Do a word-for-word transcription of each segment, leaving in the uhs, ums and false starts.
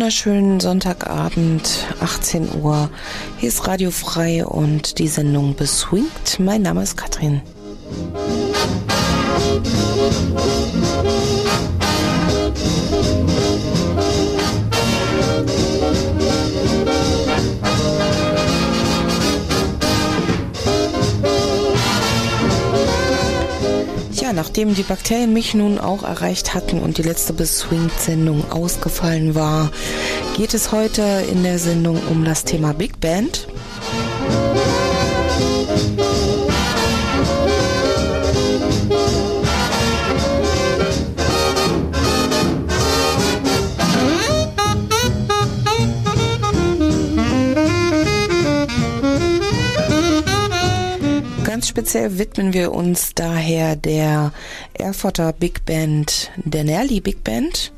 wunderschönen Sonntagabend, achtzehn Uhr. Hier ist Radio Frei und die Sendung Beswingt. Mein Name ist Katrin. Ja, nachdem die Bakterien mich nun auch erreicht hatten und die letzte Beswingt-Sendung ausgefallen war, geht es heute in der Sendung um das Thema Big Band. Ganz speziell widmen wir uns daher der Erfurter Big Band, der Nerli Big Band.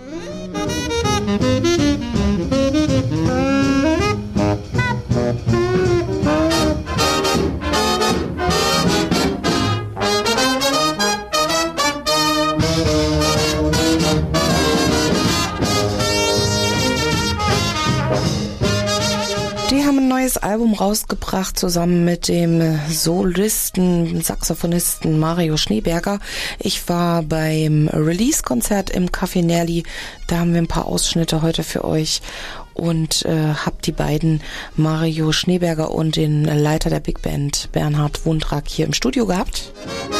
Die haben ein neues Album rausgebracht, zusammen mit dem Solisten, Saxophonisten Mario Schneeberger. Ich war beim Release-Konzert im Café Nerli. Da haben wir ein paar Ausschnitte heute für euch und äh, habe die beiden, Mario Schneeberger und den Leiter der Big Band, Bernhard Wundrak, hier im Studio gehabt.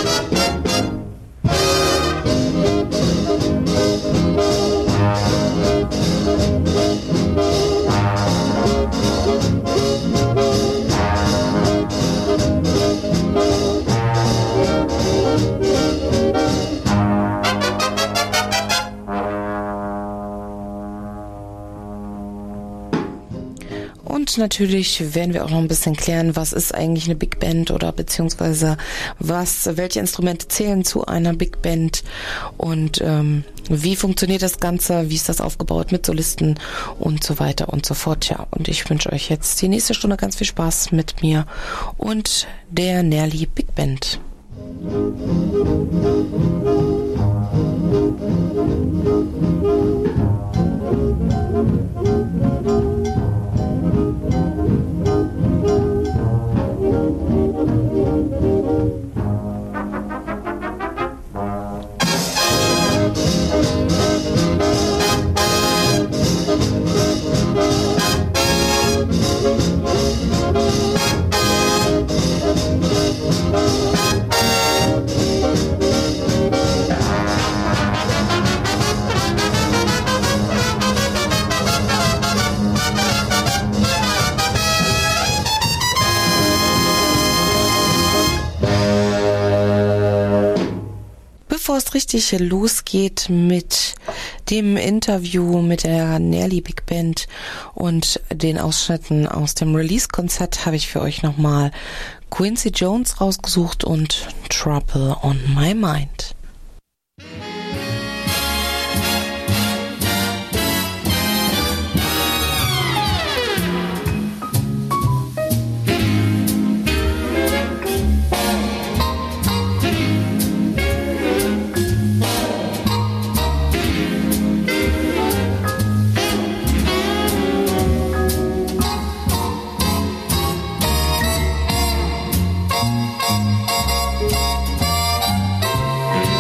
Und natürlich werden wir auch noch ein bisschen klären, was ist eigentlich eine Big Band oder beziehungsweise was, welche Instrumente zählen zu einer Big Band und ähm, wie funktioniert das Ganze, wie ist das aufgebaut mit Solisten und so weiter und so fort. Ja, und ich wünsche euch jetzt die nächste Stunde ganz viel Spaß mit mir und der Nerli Big Band. Bevor es richtig losgeht mit dem Interview mit der Nerli Big Band und den Ausschnitten aus dem Release-Konzert, habe ich für euch nochmal Quincy Jones rausgesucht und Trouble on My Mind. Thank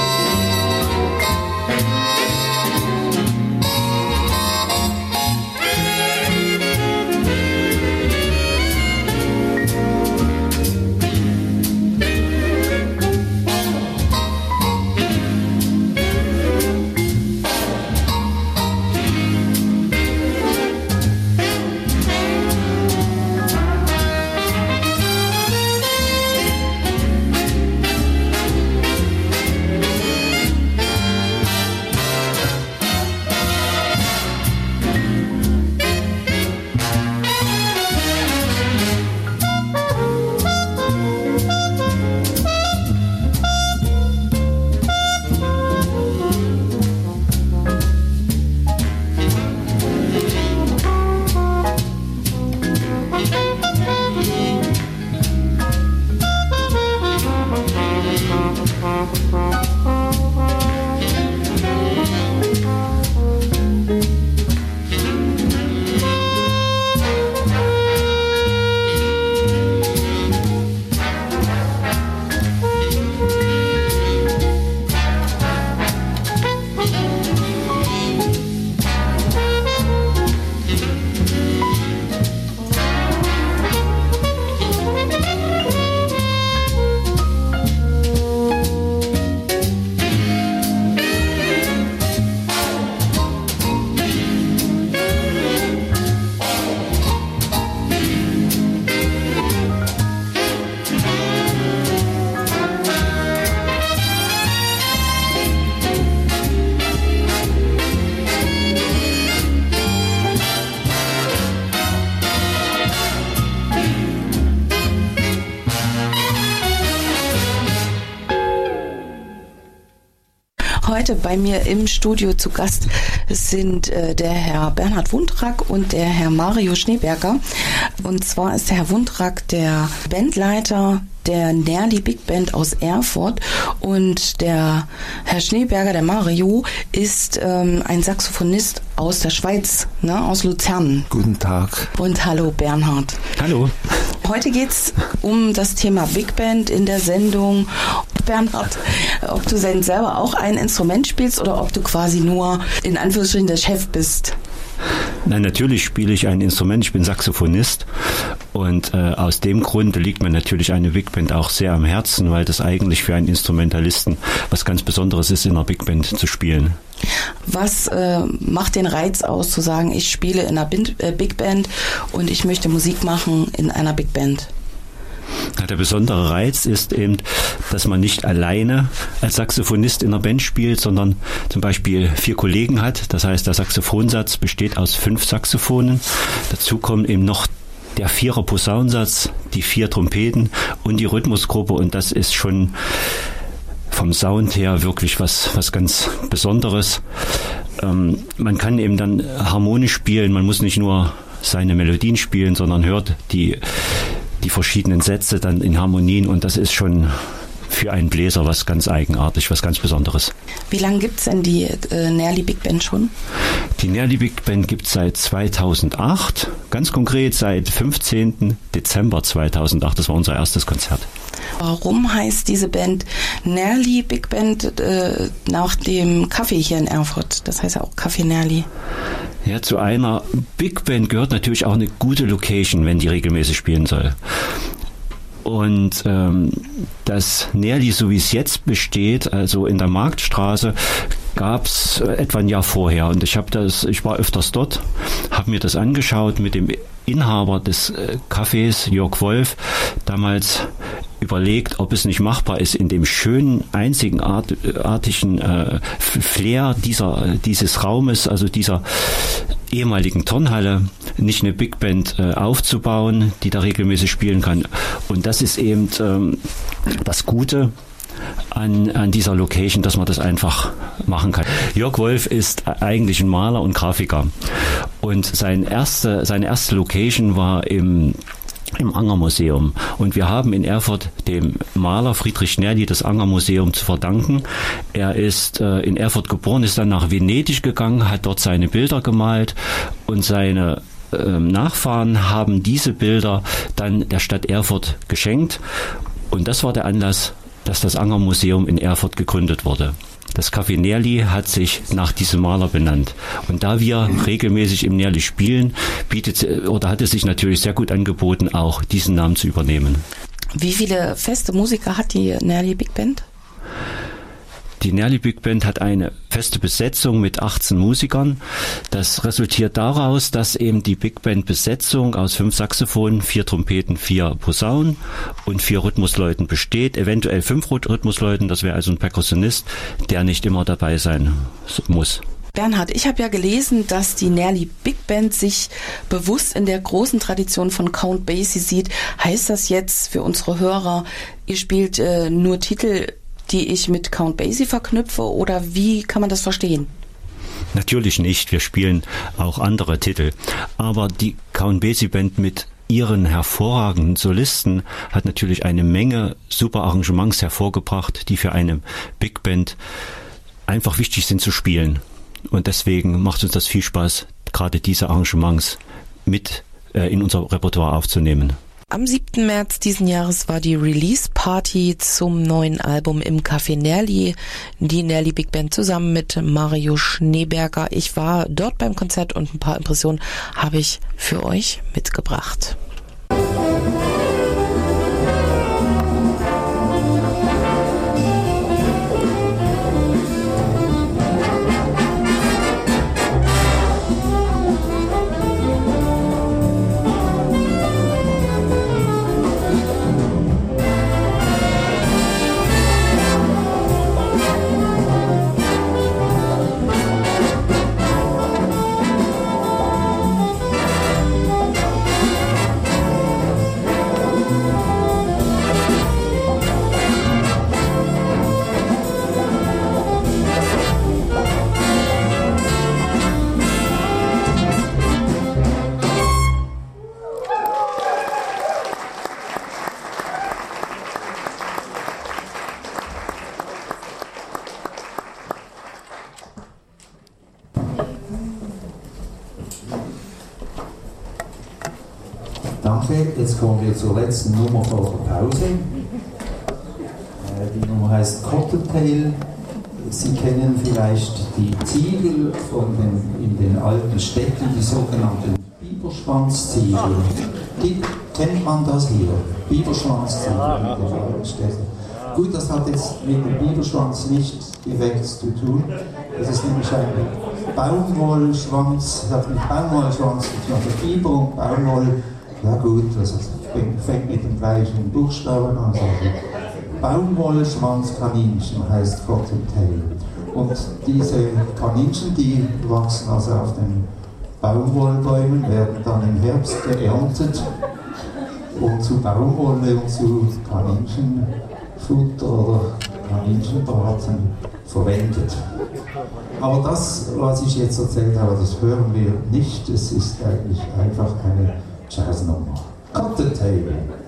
Heute bei mir im Studio zu Gast sind äh, der Herr Bernhard Wundrack und der Herr Mario Schneeberger. Und zwar ist der Herr Wundrack der Bandleiter der Nerli Big Band aus Erfurt und der Herr Schneeberger, der Mario, ist ähm, ein Saxophonist aus der Schweiz, ne, aus Luzern. Guten Tag. Und hallo Bernhard. Hallo. Heute geht's um das Thema Big Band in der Sendung. Bernhard, ob du denn selber auch ein Instrument spielst oder ob du quasi nur in Anführungsstrichen der Chef bist? Nein, natürlich spiele ich ein Instrument, ich bin Saxophonist und äh, aus dem Grund liegt mir natürlich eine Big Band auch sehr am Herzen, weil das eigentlich für einen Instrumentalisten was ganz Besonderes ist, in einer Big Band zu spielen. Was äh, macht den Reiz aus, zu sagen, ich spiele in einer Bin- äh, Big Band und ich möchte Musik machen in einer Big Band? Der besondere Reiz ist eben, dass man nicht alleine als Saxophonist in einer Band spielt, sondern zum Beispiel vier Kollegen hat. Das heißt, der Saxophonsatz besteht aus fünf Saxophonen. Dazu kommt eben noch der Vierer Posaunensatz, die vier Trompeten und die Rhythmusgruppe. Und das ist schon vom Sound her wirklich was, was ganz Besonderes. Ähm, man kann eben dann harmonisch spielen. Man muss nicht nur seine Melodien spielen, sondern hört die die verschiedenen Sätze dann in Harmonien und das ist schon für einen Bläser was ganz eigenartig, was ganz Besonderes. Wie lange gibt es denn die äh, Nerli Big Band schon? Die Nerli Big Band gibt es seit zweitausendacht, ganz konkret seit fünfzehnten Dezember zweitausendacht, das war unser erstes Konzert. Warum heißt diese Band Nerli Big Band äh, nach dem Kaffee hier in Erfurt? Das heißt ja auch Café Nerli. Ja, zu einer Big Band gehört natürlich auch eine gute Location, wenn die regelmäßig spielen soll. Und ähm, das Nerli, so wie es jetzt besteht, also in der Marktstraße, gab es etwa ein Jahr vorher. Und ich habe das, ich war öfters dort, habe mir das angeschaut mit dem Inhaber des äh, Cafés, Jörg Wolf, damals überlegt, ob es nicht machbar ist, in dem schönen, einzigartigen äh, Flair dieser, dieses Raumes, also dieser ehemaligen Turnhalle, nicht eine Big Band äh, aufzubauen, die da regelmäßig spielen kann. Und das ist eben ähm, das Gute an, an dieser Location, dass man das einfach machen kann. Jörg Wolf ist eigentlich ein Maler und Grafiker. Und sein erste, seine erste Location war im im Anger-Museum. Und wir haben in Erfurt dem Maler Friedrich Nerli das Anger-Museum zu verdanken. Er ist äh, in Erfurt geboren, ist dann nach Venedig gegangen, hat dort seine Bilder gemalt und seine äh, Nachfahren haben diese Bilder dann der Stadt Erfurt geschenkt. Und das war der Anlass, dass das Anger-Museum in Erfurt gegründet wurde. Das Café Nerli hat sich nach diesem Maler benannt. Und da wir regelmäßig im Nerli spielen, bietet oder hat es sich natürlich sehr gut angeboten, auch diesen Namen zu übernehmen. Wie viele feste Musiker hat die Nerli Big Band? Die Nerli Big Band hat eine feste Besetzung mit achtzehn Musikern. Das resultiert daraus, dass eben die Big Band Besetzung aus fünf Saxophonen, vier Trompeten, vier Posaunen und vier Rhythmusleuten besteht. Eventuell fünf Rhythmusleuten, das wäre also ein Perkussionist, der nicht immer dabei sein muss. Bernhard, ich habe ja gelesen, dass die Nerli Big Band sich bewusst in der großen Tradition von Count Basie sieht. Heißt das jetzt für unsere Hörer, ihr spielt äh, nur Titel, die ich mit Count Basie verknüpfe, oder wie kann man das verstehen? Natürlich nicht, wir spielen auch andere Titel, aber die Count Basie Band mit ihren hervorragenden Solisten hat natürlich eine Menge super Arrangements hervorgebracht, die für eine Big Band einfach wichtig sind zu spielen. Und deswegen macht uns das viel Spaß, gerade diese Arrangements mit äh, in unser Repertoire aufzunehmen. Am siebten März diesen Jahres war die Release-Party zum neuen Album im Café Nerli. Die Nerli Big Band zusammen mit Mario Schneeberger. Ich war dort beim Konzert und ein paar Impressionen habe ich für euch mitgebracht. Danke, jetzt kommen wir zur letzten Nummer vor der Pause. Die Nummer heißt Cottontail. Sie kennen vielleicht die Ziegel von den, in den alten Städten, die sogenannten Biberschwanzziegel. Die, kennt man das hier? Biberschwanzziegel in den alten Städten. Gut, das hat jetzt mit dem Biberschwanz nicht direkt zu tun. Das ist nämlich ein Baumwollschwanz, das hat mit Baumwollschwanz zu tun. Also Biber und Baumwoll, ja gut, das fängt mit dem gleichen Buchstaben an. Also Baumwollschwanzkaninchen heißt Cottontail. Und diese Kaninchen, die wachsen also auf den Baumwollbäumen, werden dann im Herbst geerntet und zu Baumwolle und zu Kaninchenfutter oder Kaninchenbraten verwendet. Aber das, was ich jetzt erzählt habe, das hören wir nicht. Es ist eigentlich einfach eine Jazznummer. Cottontail.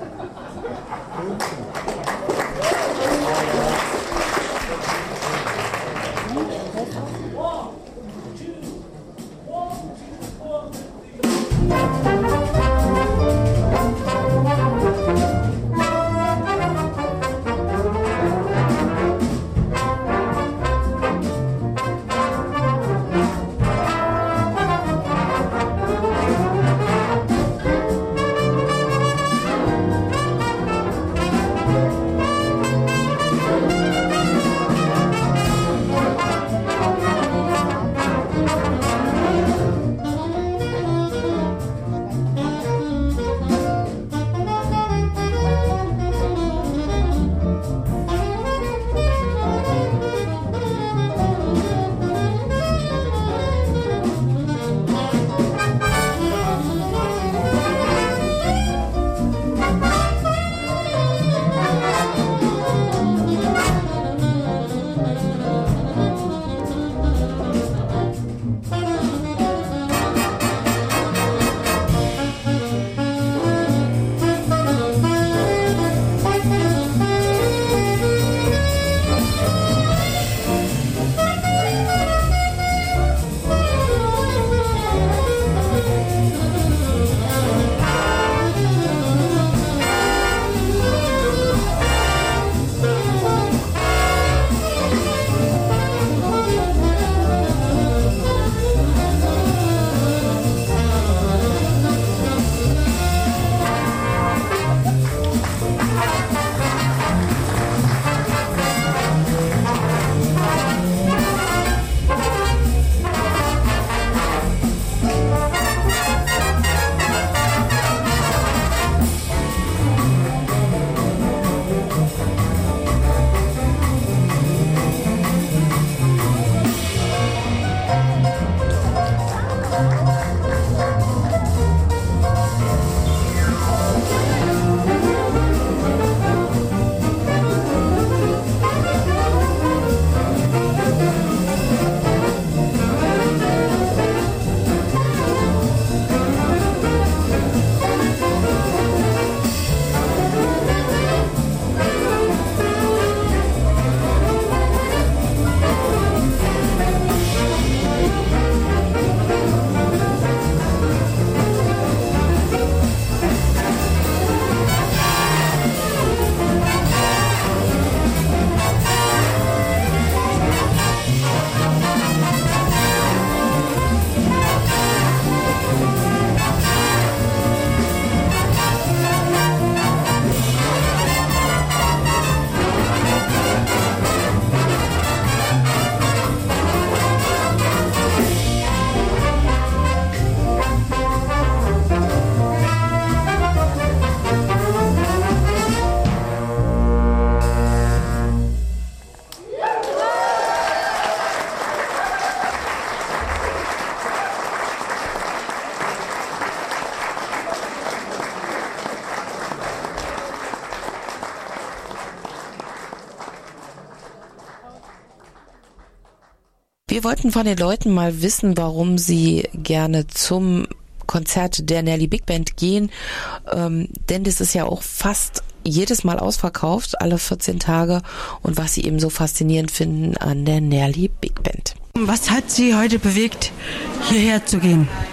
Wir wollten von den Leuten mal wissen, warum sie gerne zum Konzert der Nerli Big Band gehen, ähm, denn das ist ja auch fast jedes Mal ausverkauft, alle vierzehn Tage, und was sie eben so faszinierend finden an der Nerli Big Band. Was hat Sie heute bewegt, hierher zu gehen?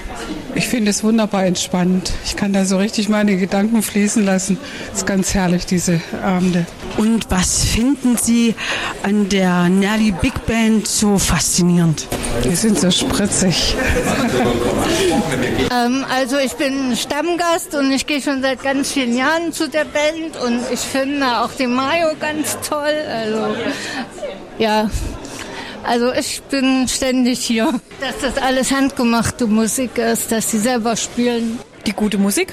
Ich finde es wunderbar entspannt. Ich kann da so richtig meine Gedanken fließen lassen. Es ist ganz herrlich, diese Abende. Und was finden Sie an der Nerli Big Band so faszinierend? Die sind so spritzig. ähm, also ich bin Stammgast und ich gehe schon seit ganz vielen Jahren zu der Band und ich finde auch den Mario ganz toll. Also ja, also ich bin ständig hier. Dass das alles handgemachte Musik ist, dass sie selber spielen. Die gute Musik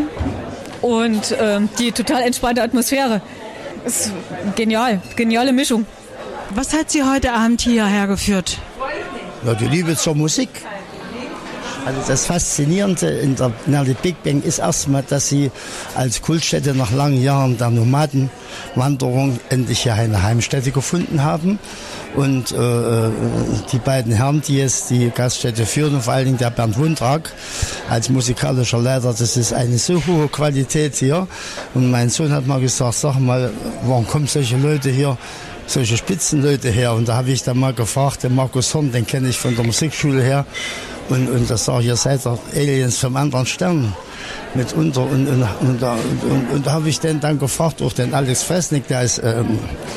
und ähm, die total entspannte Atmosphäre. Ist genial, geniale Mischung. Was hat Sie heute Abend hierher geführt? Ja, die Liebe zur Musik. Also das Faszinierende in der Nerli Big Band ist erstmal, dass sie als Kultstätte nach langen Jahren der Nomadenwanderung endlich hier eine Heimstätte gefunden haben. Und äh, die beiden Herren, die jetzt die Gaststätte führen, und vor allen Dingen der Bernd Wundrack als musikalischer Leiter, das ist eine so hohe Qualität hier. Und mein Sohn hat mal gesagt, sag mal, warum kommen solche Leute hier, solche Spitzenleute her? Und da habe ich dann mal gefragt, den Markus Horn, den kenne ich von der Musikschule her. Und, und das sage ich, ihr seid doch Aliens vom anderen Stern mitunter. Und, und, und, und, und, und da habe ich den dann gefragt, auch den Alex Fresnik, der ist ähm,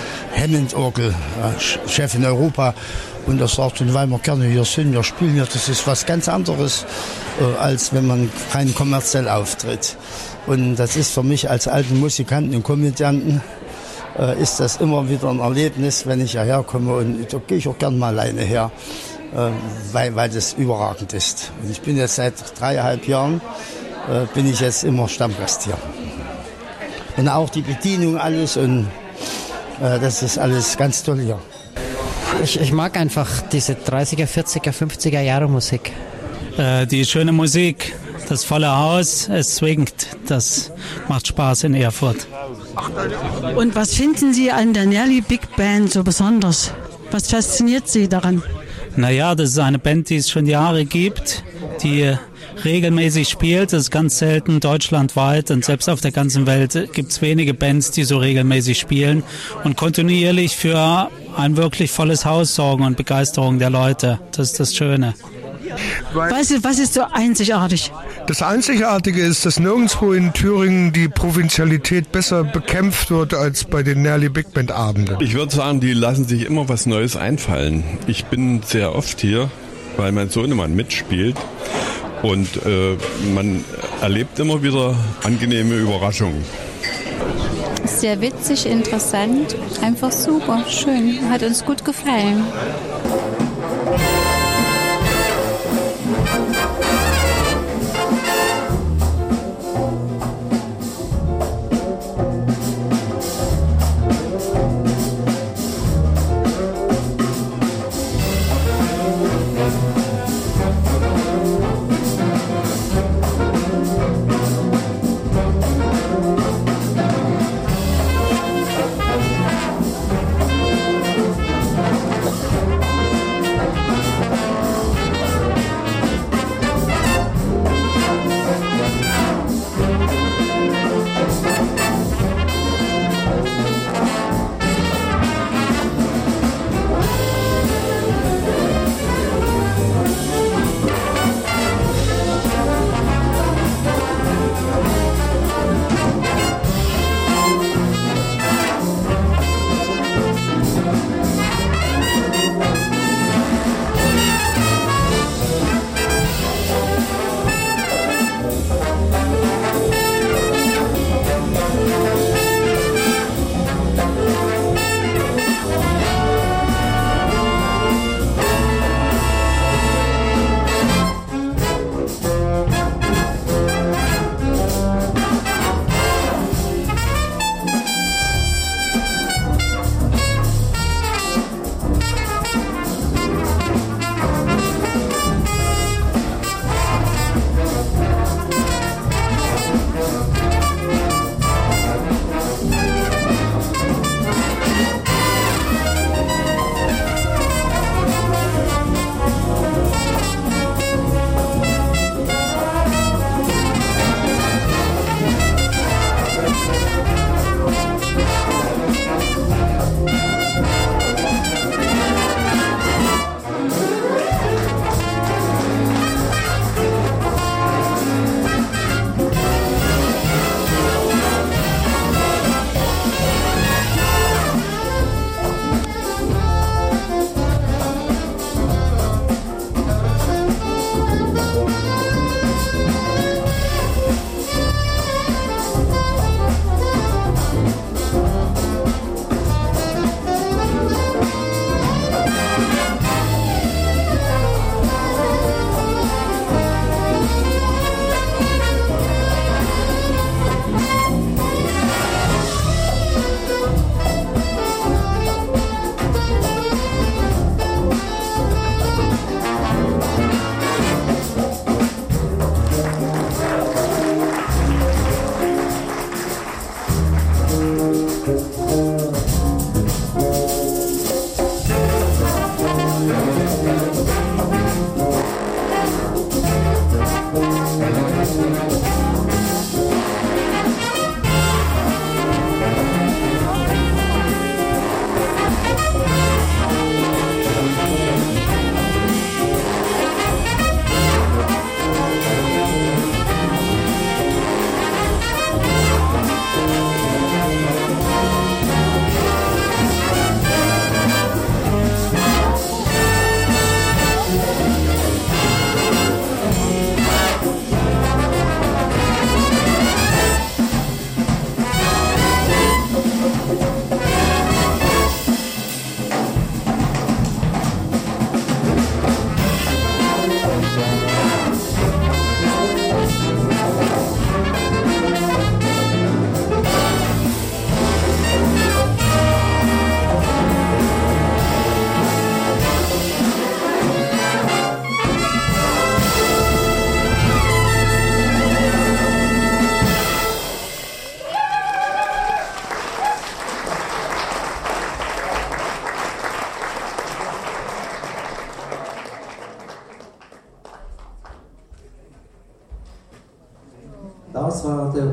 Hammond-Orgel-Chef in Europa. Und er sagt, und weil wir gerne hier sind, wir spielen hier, das ist was ganz anderes, äh, als wenn man rein kommerziell auftritt. Und das ist für mich als alten Musikanten und Komödianten, äh, ist das immer wieder ein Erlebnis, wenn ich hierher komme. Und da gehe ich auch gerne mal alleine her. Weil, weil das überragend ist. Und ich bin jetzt seit dreieinhalb Jahren, äh, bin ich jetzt immer Stammgast hier. Und auch die Bedienung, alles, und äh, das ist alles ganz toll hier. Ich, ich mag einfach diese dreißiger, vierziger, fünfziger Jahre Musik. Äh, die schöne Musik, das volle Haus, es swingt, das macht Spaß in Erfurt. Und was finden Sie an der Nerli Big Band so besonders? Was fasziniert Sie daran? Naja, das ist eine Band, die es schon Jahre gibt, die regelmäßig spielt. Das ist ganz selten deutschlandweit, und selbst auf der ganzen Welt gibt es wenige Bands, die so regelmäßig spielen und kontinuierlich für ein wirklich volles Haus sorgen und Begeisterung der Leute. Das ist das Schöne. Was ist, was ist so einzigartig? Das Einzigartige ist, dass nirgendwo in Thüringen die Provinzialität besser bekämpft wird als bei den Nerli Big Band Abenden. Ich würde sagen, die lassen sich immer was Neues einfallen. Ich bin sehr oft hier, weil mein Sohnemann mitspielt, und äh, man erlebt immer wieder angenehme Überraschungen. Sehr witzig, interessant, einfach super, schön, hat uns gut gefallen.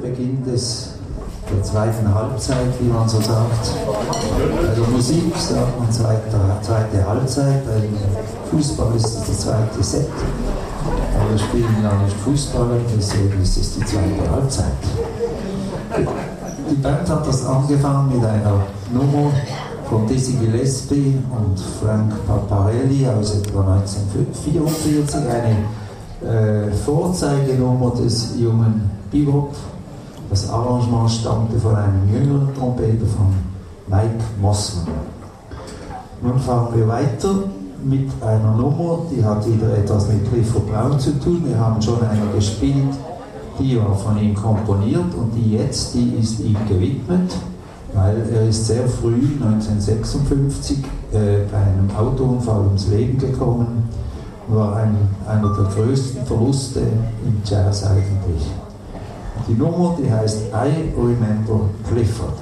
Beginn des, der zweiten Halbzeit, wie man so sagt. Bei der Musik sagt man zweite, zweite Halbzeit, beim Fußball ist es der zweite Set. Aber wir spielen ja nicht Fußball, deswegen ist es die zweite Halbzeit. Die Band hat das angefangen mit einer Nummer von Dizzy Gillespie und Frank Paparelli aus etwa neunzehnhundertvierundvierzig, eine äh, Vorzeigenummer des jungen Bebop. Das Arrangement stammte von einem jüngeren Trompeter, von Mike Mossman. Nun fahren wir weiter mit einer Nummer, die hat wieder etwas mit Clifford Brown zu tun. Wir haben schon eine gespielt, die war von ihm komponiert und die jetzt, die ist ihm gewidmet, weil er ist sehr früh, neunzehnhundertsechsundfünfzig, äh, bei einem Autounfall ums Leben gekommen, war ein, einer der größten Verluste im Jazz eigentlich. Die Nummer, die heißt I Remember Clifford.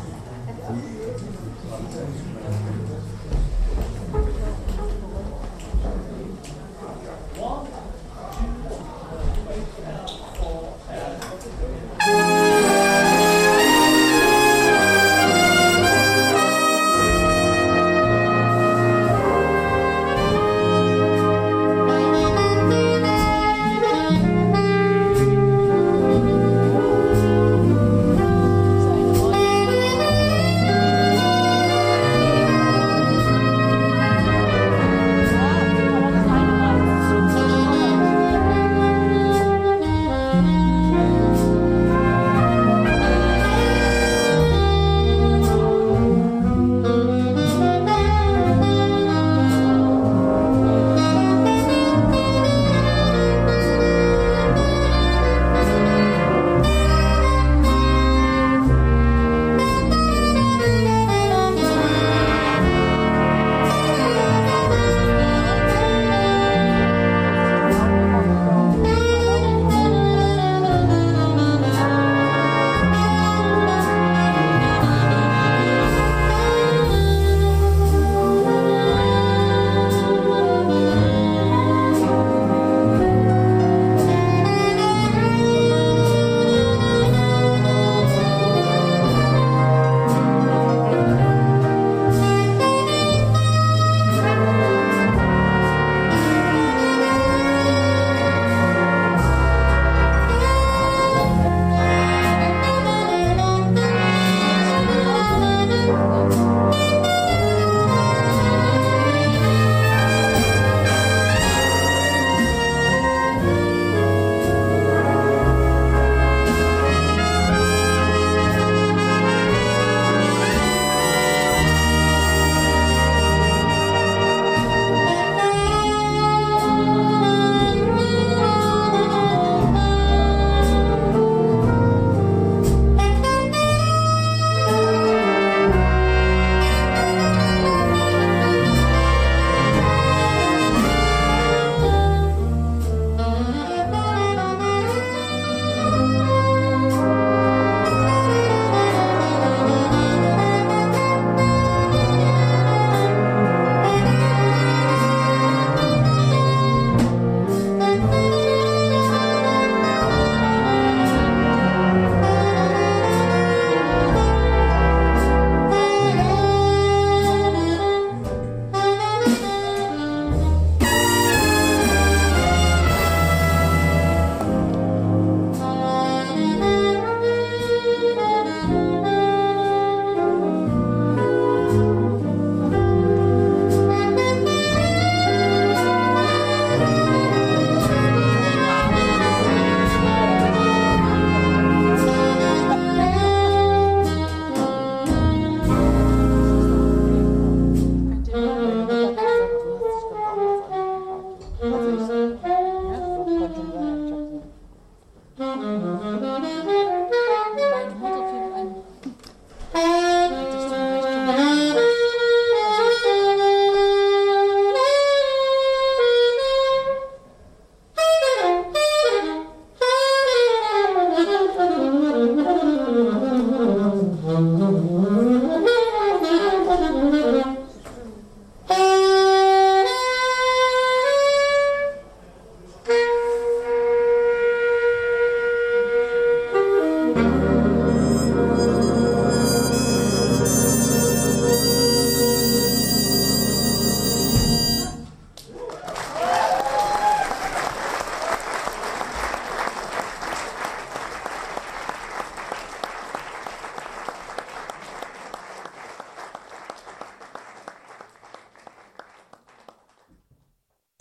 Thank you.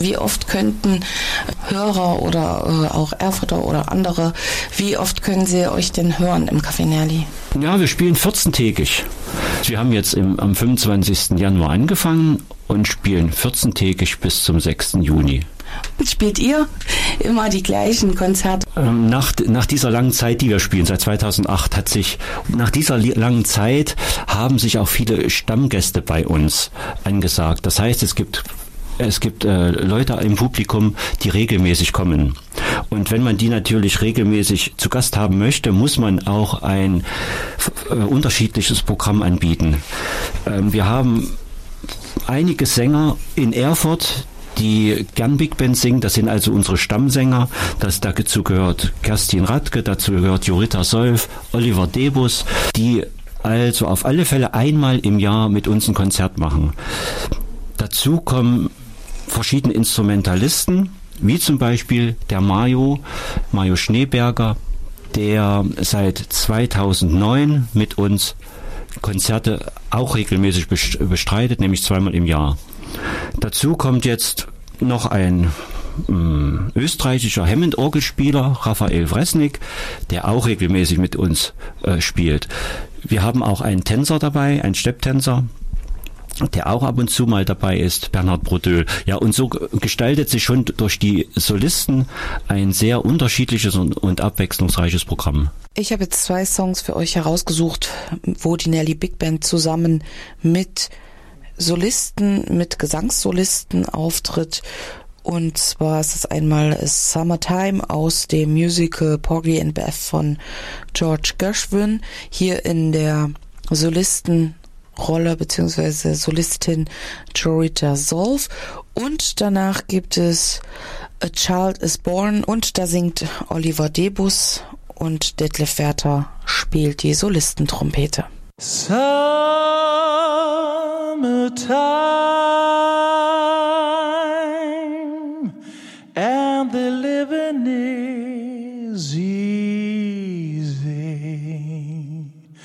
wie oft könnten Hörer oder äh, auch Erfurter oder andere, wie oft können sie euch denn hören im Café Nerli? Ja, wir spielen vierzehntägig. Wir haben jetzt im, am fünfundzwanzigsten Januar angefangen und spielen vierzehntägig bis zum sechsten Juni. Und spielt ihr immer die gleichen Konzerte? Ähm, nach, nach dieser langen Zeit, die wir spielen, seit zweitausendacht, hat sich, nach dieser langen Zeit haben sich auch viele Stammgäste bei uns angesagt. Das heißt, es gibt Es gibt äh, Leute im Publikum, die regelmäßig kommen. Und wenn man die natürlich regelmäßig zu Gast haben möchte, muss man auch ein äh, unterschiedliches Programm anbieten. Ähm, wir haben einige Sänger in Erfurt, die gern Big Band singen. Das sind also unsere Stammsänger. Das, dazu gehört Kerstin Radke, dazu gehört Jorita Solf, Oliver Debus, die also auf alle Fälle einmal im Jahr mit uns ein Konzert machen. Dazu kommen verschiedene Instrumentalisten, wie zum Beispiel der Mario, Mario Schneeberger, der seit zweitausendneun mit uns Konzerte auch regelmäßig bestreitet, nämlich zweimal im Jahr. Dazu kommt jetzt noch ein ähm, österreichischer Hammond-Orgelspieler, Raphael Wresnik, der auch regelmäßig mit uns äh, spielt. Wir haben auch einen Tänzer dabei, einen Stepptänzer, der auch ab und zu mal dabei ist, Bernhard Brodöl. Ja, und so gestaltet sich schon durch die Solisten ein sehr unterschiedliches und, und abwechslungsreiches Programm. Ich habe jetzt zwei Songs für euch herausgesucht, wo die Nerli Big Band zusammen mit Solisten, mit Gesangssolisten auftritt. Und zwar ist es einmal Summertime aus dem Musical Porgy and Bess von George Gershwin, hier in der Solistenrolle bzw. Solistin Jorita Solf. Und danach gibt es A Child is Born und da singt Oliver Debus und Detlef Werther spielt die Solistentrompete. Summertime and the living is easy.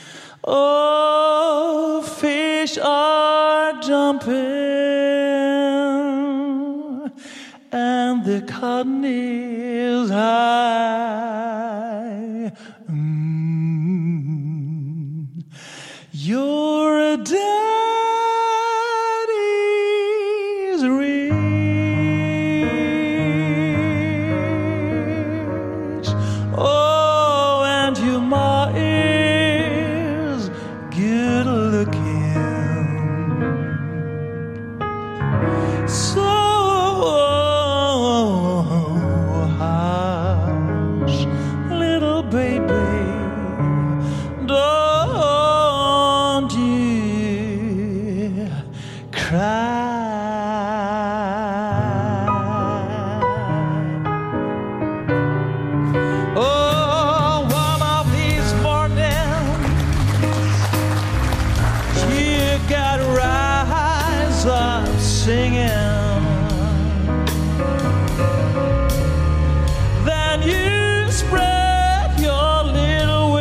Oh, fish are jumping and the cotton is high. Mm. You're a daddy's rich. Oh, and your ma is good looking. So hush, little baby, don't you cry. Oh, one of these mornings you gotta rise up singing. Then you spread your little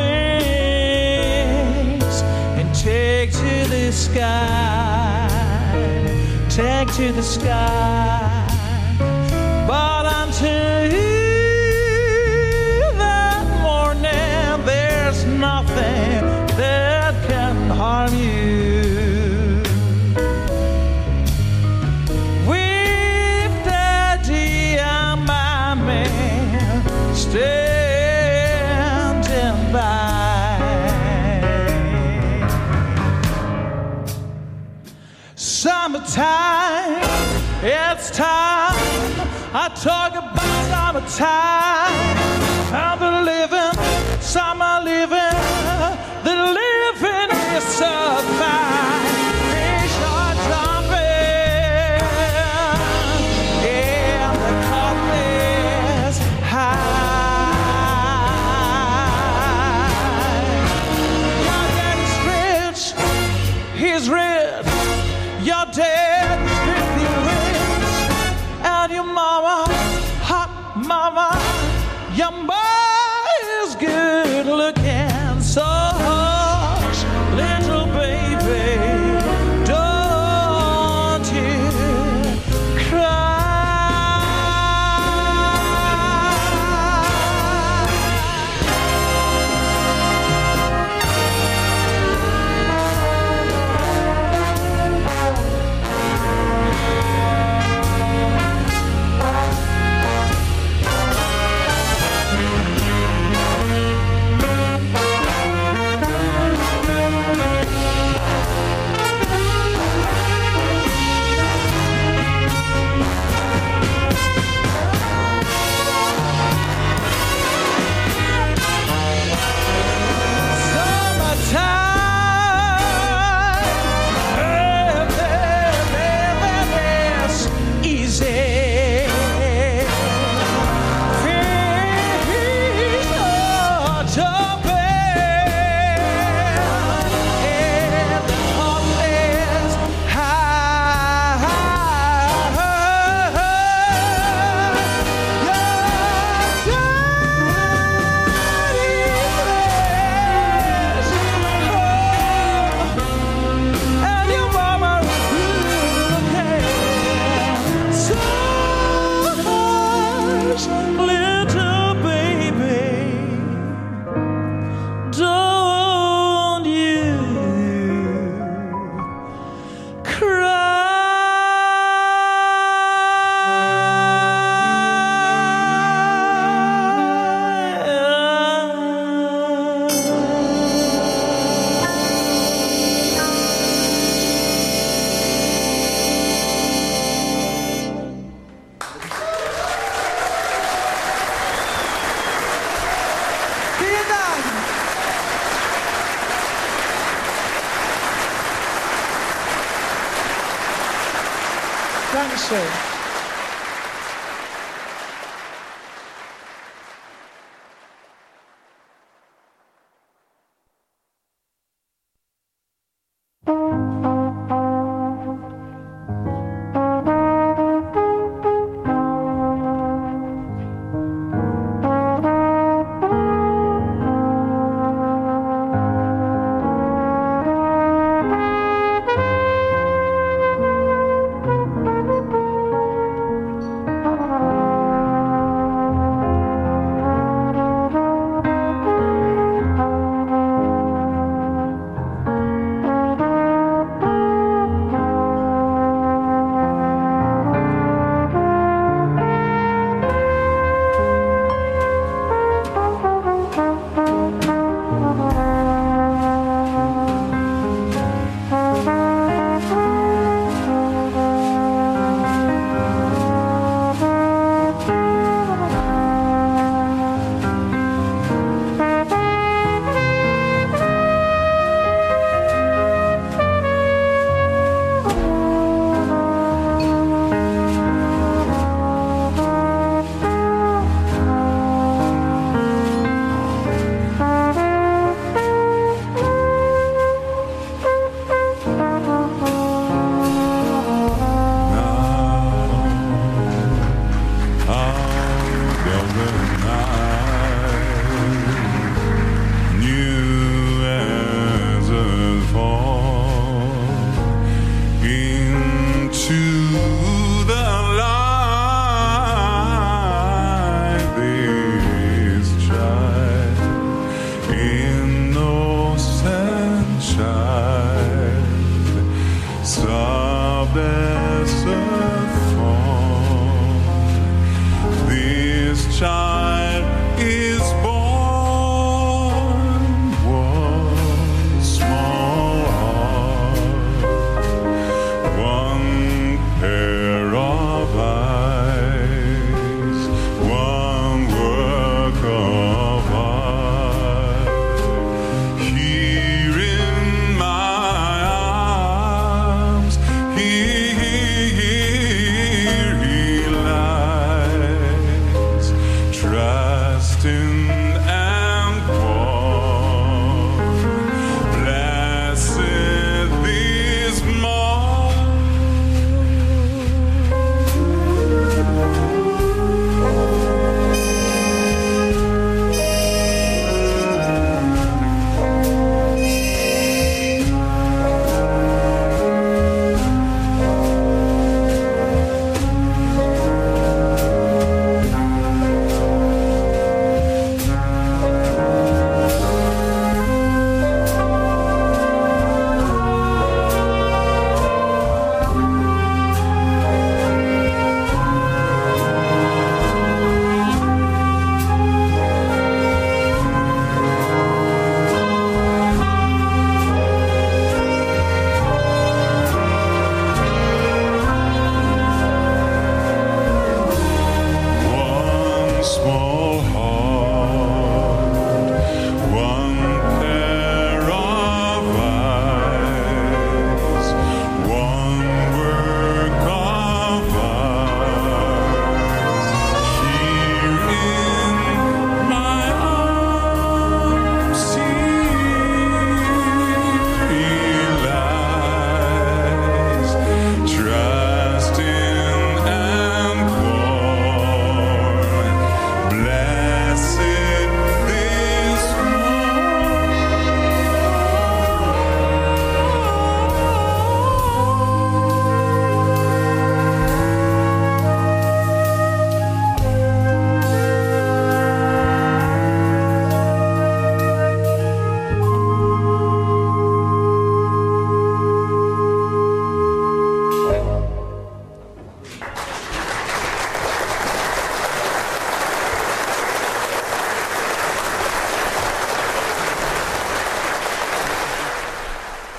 wings and take to the sky, take to the sky. But until that morning, there's nothing that can harm you. With Daddy and my man standing by. Summertime, it's time. I talk about summertime. I'm the living, summer living. The living is so fine. Fish are jumping, and the cotton is high. Your daddy's rich, he's rich. Your dad's filthy rich, and your mama, hot mama, your boy is good looking. So hush, little baby, don't you cry. Dankeschön.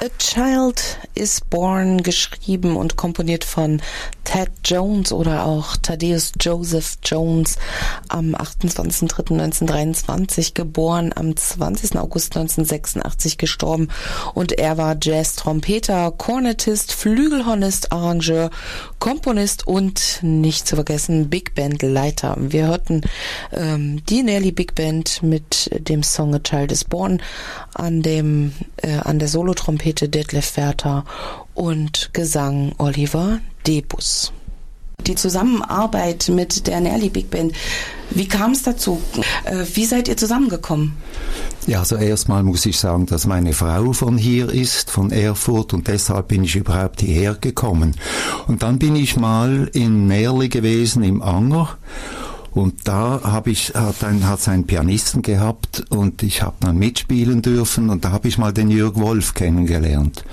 A Child is Born, geschrieben und komponiert von Ted Jones oder auch Thaddeus Joseph Jones, am achtundzwanzigsten dritten neunzehnhundertdreiundzwanzig geboren, am zwanzigsten August neunzehnhundertsechsundachtzig gestorben, und er war Jazz-Trompeter, Kornettist, Flügelhornist, Arrangeur, Komponist und, nicht zu vergessen, Big Band-Leiter. Wir hörten ähm, die Nelly Big Band mit dem Song A Child is Born, an dem äh, an der Solotrompete Detlef Werther und Gesang Oliver Debus. Die Zusammenarbeit mit der Nelly Big Band, wie kam es dazu? Äh, wie seid ihr zusammengekommen? Ja, also erstmal muss ich sagen, dass meine Frau von hier ist, von Erfurt, und deshalb bin ich überhaupt hierher gekommen. Und dann bin ich mal in Merli gewesen, im Anger, und da habe ich, hat ein, hat's einen Pianisten gehabt, und ich habe dann mitspielen dürfen, und da habe ich mal den Jörg Wolf kennengelernt.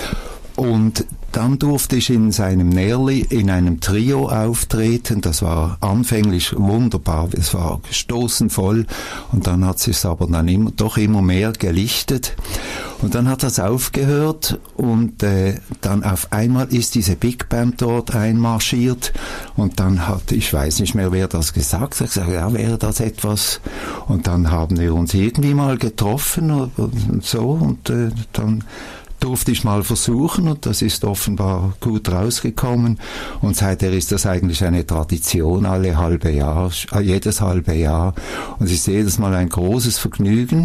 Und dann durfte ich in seinem Nerli in einem Trio auftreten. Das war anfänglich wunderbar. Es war stoßend voll. Und dann hat es aber dann immer, doch immer mehr gelichtet. Und dann hat das aufgehört. Und äh, dann auf einmal ist diese Big Band dort einmarschiert. Und dann hat, ich weiß nicht mehr, wer das gesagt hat, gesagt, ja, wäre das etwas. Und dann haben wir uns irgendwie mal getroffen und, und so. Und äh, dann durfte ich mal versuchen, und das ist offenbar gut rausgekommen, und seither ist das eigentlich eine Tradition, alle halbe Jahr, jedes halbe Jahr, und es ist jedes Mal ein großes Vergnügen,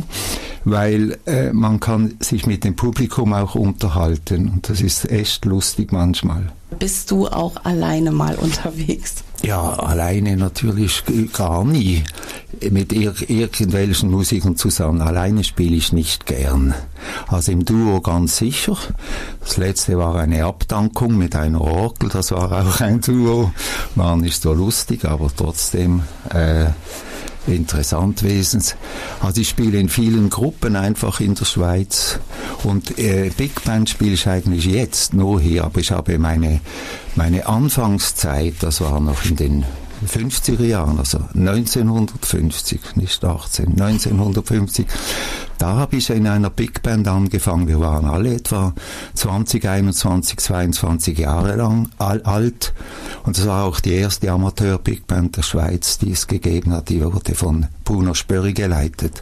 weil äh, man kann sich mit dem Publikum auch unterhalten, und das ist echt lustig manchmal. Bist du auch alleine mal unterwegs? Ja, alleine natürlich gar nie. Mit ir- irgendwelchen Musikern zusammen. Alleine spiele ich nicht gern. Also im Duo ganz sicher. Das letzte war eine Abdankung mit einer Orgel. Das war auch ein Duo. War nicht so lustig, aber trotzdem äh, interessant wesens. Also ich spiele in vielen Gruppen einfach in der Schweiz, und äh, Big Band spiele ich eigentlich jetzt nur hier, aber ich habe meine, meine Anfangszeit, das war noch in den fünfziger Jahren, also neunzehnhundertfünfzig, nicht achtzehn, neunzehnhundertfünfzig, da habe ich in einer Big Band angefangen. Wir waren alle etwa zwanzig, einundzwanzig, zweiundzwanzig Jahre lang alt, und das war auch die erste Amateur-Big Band der Schweiz, die es gegeben hat. Die wurde von Bruno Spörri geleitet.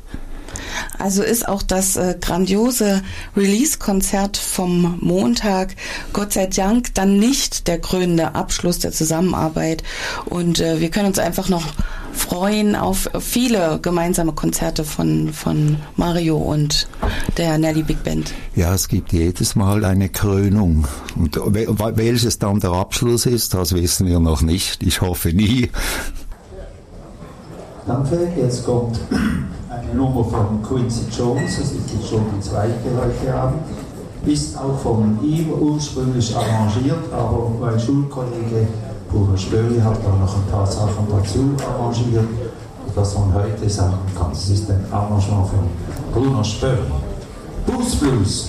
Also ist auch das äh, grandiose Release-Konzert vom Montag, Gott sei Dank, dann nicht der krönende Abschluss der Zusammenarbeit, und äh, wir können uns einfach noch freuen auf viele gemeinsame Konzerte von, von Mario und der Nelly Big Band. Ja, es gibt jedes Mal eine Krönung, und welches dann der Abschluss ist, das wissen wir noch nicht. Ich hoffe nie. Danke, jetzt kommt eine Nummer von Quincy Jones, das ist jetzt schon die zweite heute Abend, ist auch von ihm ursprünglich arrangiert, aber mein Schulkollege Bruno Spörri hat da noch ein paar Sachen dazu arrangiert, dass man heute sagen kann, es ist ein Arrangement von Bruno Spörri. Blues Blues!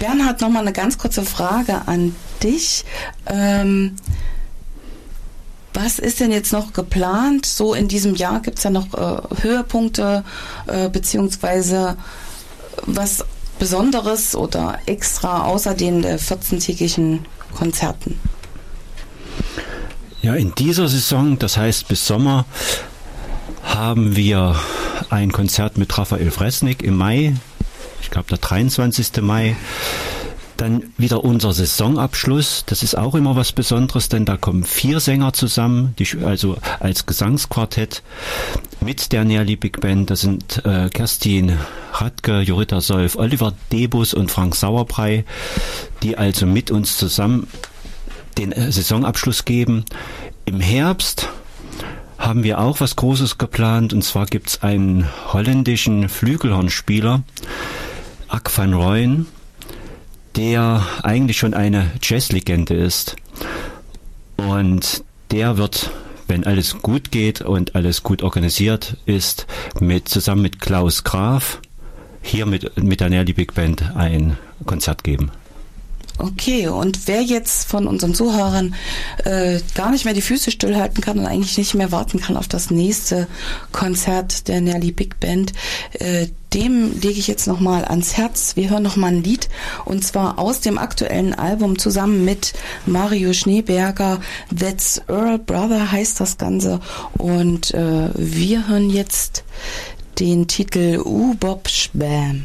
Bernhard, nochmal eine ganz kurze Frage an dich. Ähm, was ist denn jetzt noch geplant? So in diesem Jahr gibt es ja noch äh, Höhepunkte, äh, beziehungsweise was Besonderes oder extra außer den äh, vierzehntägigen Konzerten? Ja, in dieser Saison, das heißt bis Sommer, haben wir ein Konzert mit Raphael Fresnik im Mai, ich glaube der dreiundzwanzigsten Mai. Dann wieder unser Saisonabschluss, das ist auch immer was Besonderes, denn da kommen vier Sänger zusammen, die, also als Gesangsquartett mit der Nerli Big Band. Das sind äh, Kerstin Radke, Jorita Solf, Oliver Debus und Frank Sauerbrei, die also mit uns zusammen den äh, Saisonabschluss geben. Im Herbst haben wir auch was Großes geplant, und zwar gibt es einen holländischen Flügelhornspieler, Ak van Rooyen, der eigentlich schon eine Jazzlegende ist. Und der wird, wenn alles gut geht und alles gut organisiert ist, mit zusammen mit Klaus Graf hier mit, mit der Nerli Big Band ein Konzert geben. Okay, und wer jetzt von unseren Zuhörern äh, gar nicht mehr die Füße stillhalten kann und eigentlich nicht mehr warten kann auf das nächste Konzert der Nerli Big Band, äh, dem lege ich jetzt nochmal ans Herz. Wir hören nochmal ein Lied, und zwar aus dem aktuellen Album zusammen mit Mario Schneeberger. That's Earl Brother heißt das Ganze, und äh, wir hören jetzt den Titel U-Bob Schbam.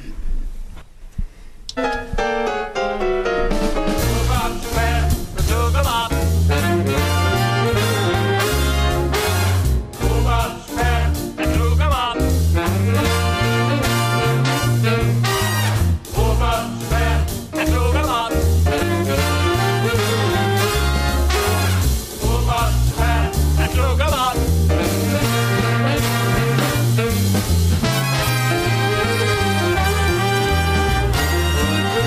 Come on.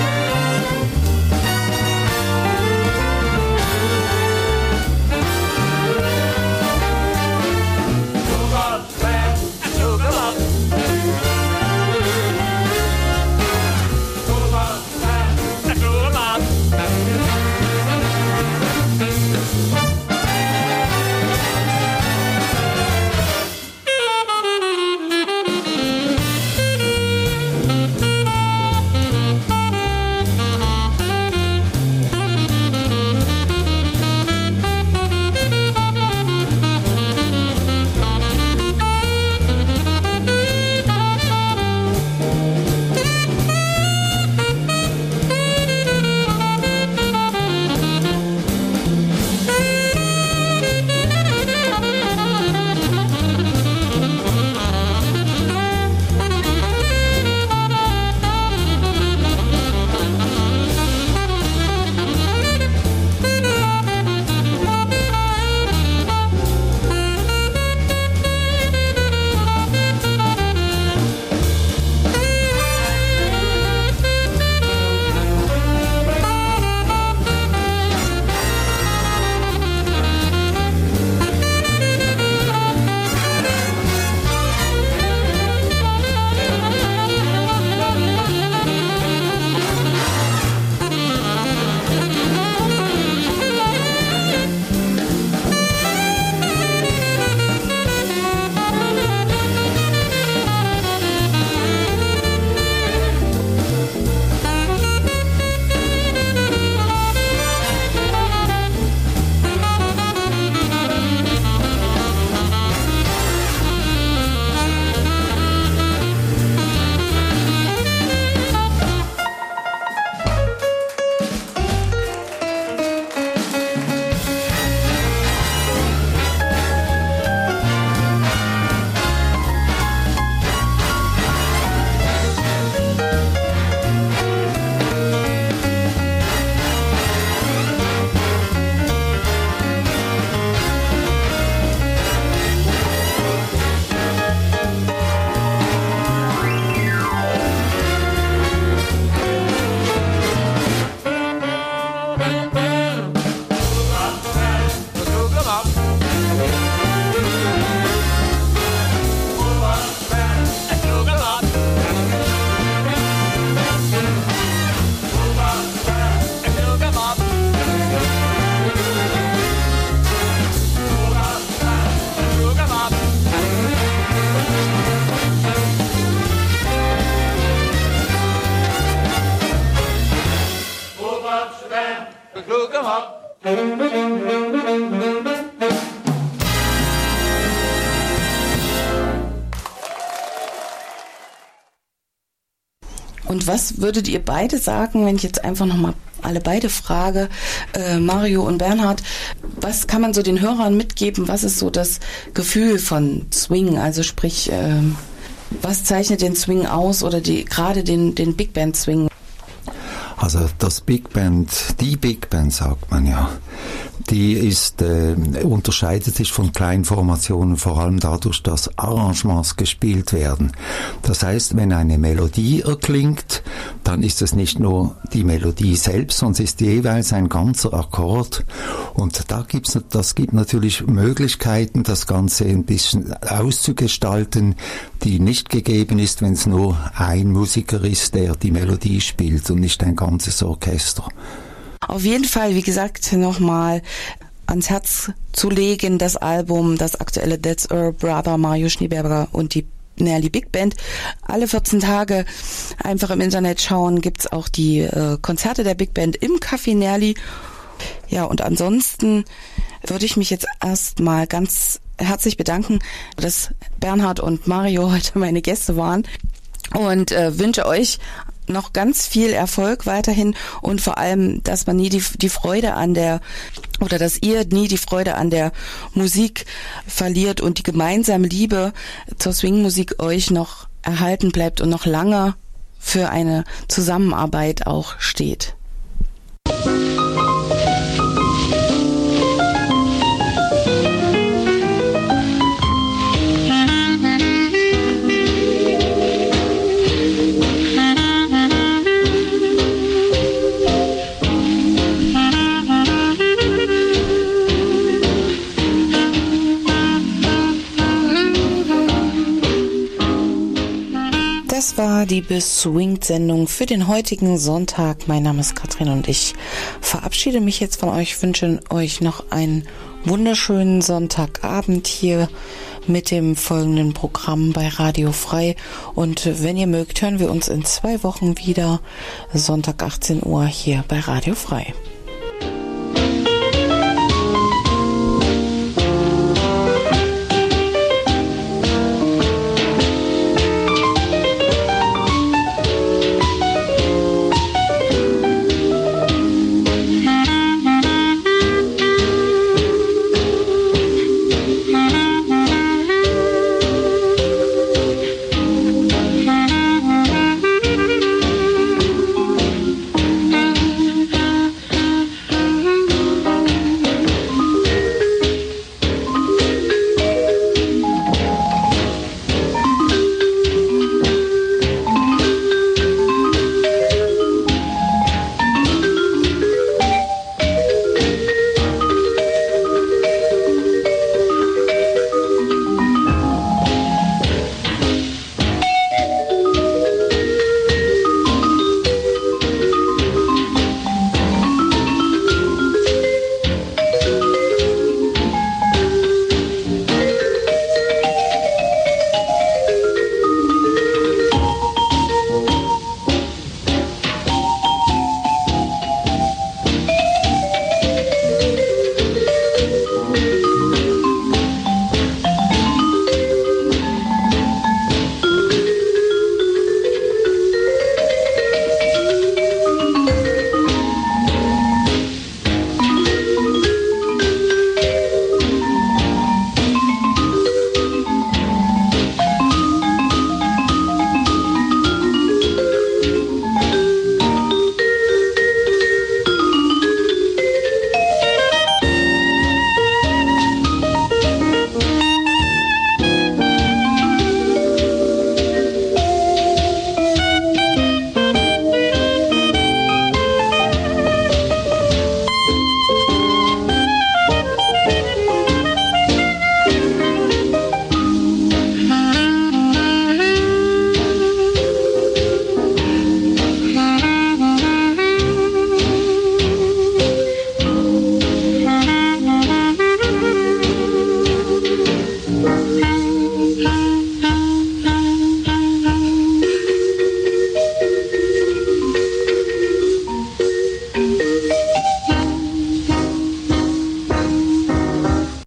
Und was würdet ihr beide sagen, wenn ich jetzt einfach nochmal alle beide frage, äh, Mario und Bernhard, was kann man so den Hörern mitgeben? Was ist so das Gefühl von Swing? Also sprich, äh, was zeichnet den Swing aus oder die gerade den, den Big Band Swing? Also das Big Band, die Big Band sagt man ja, die ist, äh, unterscheidet sich von Kleinformationen vor allem dadurch, dass Arrangements gespielt werden. Das heißt, wenn eine Melodie erklingt, dann ist es nicht nur die Melodie selbst, sondern es ist jeweils ein ganzer Akkord. Und da gibt's, das gibt natürlich Möglichkeiten, das Ganze ein bisschen auszugestalten, die nicht gegeben ist, wenn es nur ein Musiker ist, der die Melodie spielt und nicht ein ganzes Orchester. Auf jeden Fall, wie gesagt, nochmal ans Herz zu legen, das Album, das aktuelle That's Our Brother, Mario Schneeberger und die Nerli Big Band. Alle vierzehn Tage einfach im Internet schauen, gibt's auch die äh, Konzerte der Big Band im Café Nerli. Ja, und ansonsten würde ich mich jetzt erstmal ganz herzlich bedanken, dass Bernhard und Mario heute meine Gäste waren und äh, wünsche euch noch ganz viel Erfolg weiterhin und vor allem, dass man nie die, die Freude an der, oder dass ihr nie die Freude an der Musik verliert und die gemeinsame Liebe zur Swing-Musik euch noch erhalten bleibt und noch lange für eine Zusammenarbeit auch steht. Das war die Beswingt-Sendung für den heutigen Sonntag. Mein Name ist Katrin und ich verabschiede mich jetzt von euch, wünsche euch noch einen wunderschönen Sonntagabend hier mit dem folgenden Programm bei Radio Frei. Und wenn ihr mögt, hören wir uns in zwei Wochen wieder, Sonntag achtzehn Uhr hier bei Radio Frei.